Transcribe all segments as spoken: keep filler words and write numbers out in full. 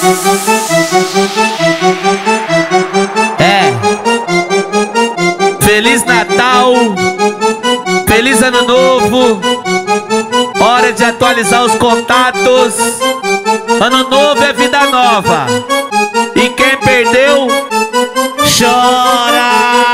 É. Feliz Natal, feliz Ano Novo. Hora de atualizar os contatos. Ano novo é vida nova. E quem perdeu, chora.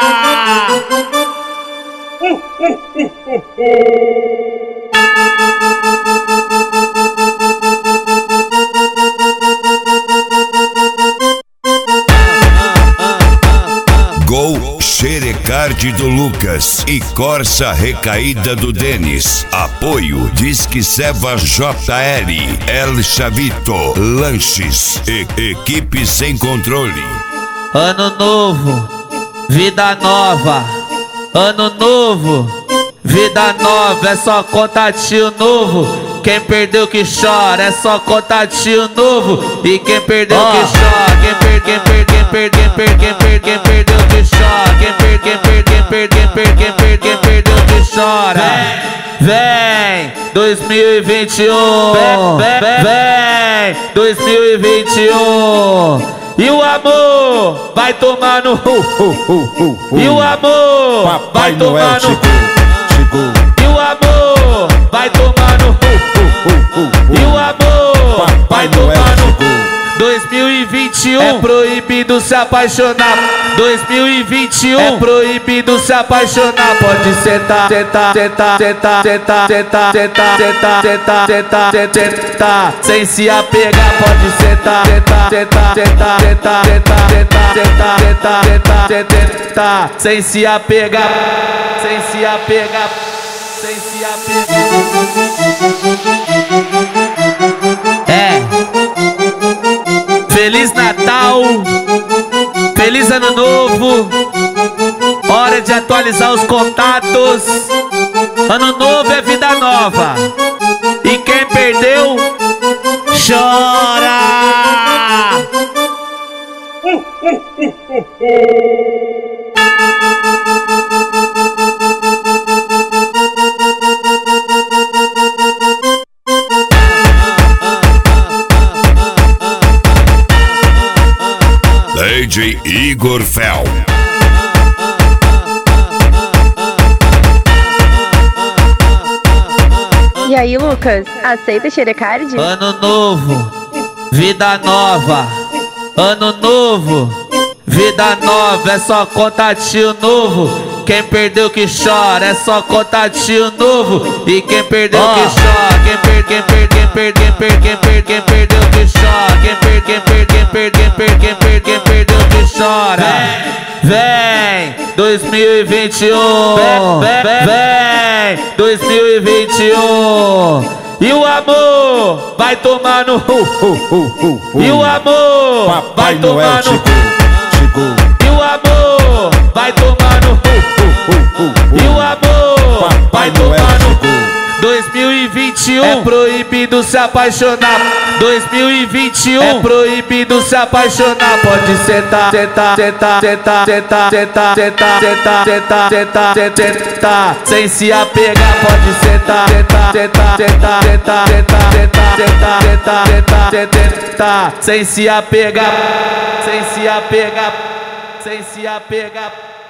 Gol Xerecard do Lucas e Corsa Recaída do Denis. Apoio Disque Seva J L, El Chavito, Lanches e Equipe Sem Controle. Ano novo, vida nova. Ano novo, vida nova. É só contatinho novo. Quem perdeu que chora, é só contatinho novo. E quem perdeu oh. que chora, quem perdeu, quem perdeu, quem perdeu, quem perdeu, quem perdeu que chora, quem perdeu, quem perdeu, quem perdeu, quem perdeu, quem perdeu que chora. Vem, dois mil e vinte e um, vem, vem, vem, dois mil e vinte e um. E o amor vai tomar no hu, hu, hu, hu, hu. E o amor Papai vai tomar Noel no chegou, chegou. E o amor vai tomar no hu, hu, hu, hu. E o amor Papai vai tomar Noel no chegou. dois mil e vinte e um é proibido se apaixonar. dois mil e vinte e um é proibido se apaixonar. Pode sentar, sentar, sentar, sentar, sentar, sentar, sentar, sentar, sentar, sentar, sentar, sem se apegar. Pode sentar, sentar, sentar, sentar, sentar, sentar, sentar, sentar, sentar, sentar, sentar, sem se apegar, sem se apegar, sem se apegar. É. Feliz Natal, feliz Ano Novo. Hora de atualizar os contatos. Ano novo é vida nova. E quem perdeu, chora. D J Igor Fel. E aí, Lucas, aceita Xerecard? Ano novo, vida nova. Ano novo, vida nova. É só contatinho novo. Quem perdeu que chora, é só contatinho novo. E quem perdeu oh. que chora, quem perdeu, quem perdeu, quem perdeu, quem perdeu, quem perdeu que chora, quem perdeu, quem perdeu, quem perdeu, quem perdeu, quem perdeu que chora. Vem, dois mil e vinte e um, vem, vem, vem, dois mil e vinte e um. E o amor vai tomar no hu, hu, hu, hu, hu. E o amor Papai vai tomar Noel no chegou, chegou. E o amor vai tomar no hu, hu, hu, hu. E o amor Papai vai tomar Noel no chegou. dois mil e vinte e um é proibido se apaixonar. dois mil e vinte e um é proibido se apaixonar. Pode sentar, sentar, sentar, sentar, sentar, sentar, sentar, sentar, sentar, sentar, sentar, sem se apegar. Pode sentar, sentar, sentar, sentar, sentar, sentar, sentar, sentar, sentar, sentar, sentar, sem se apegar, sem se apegar, sem se apegar.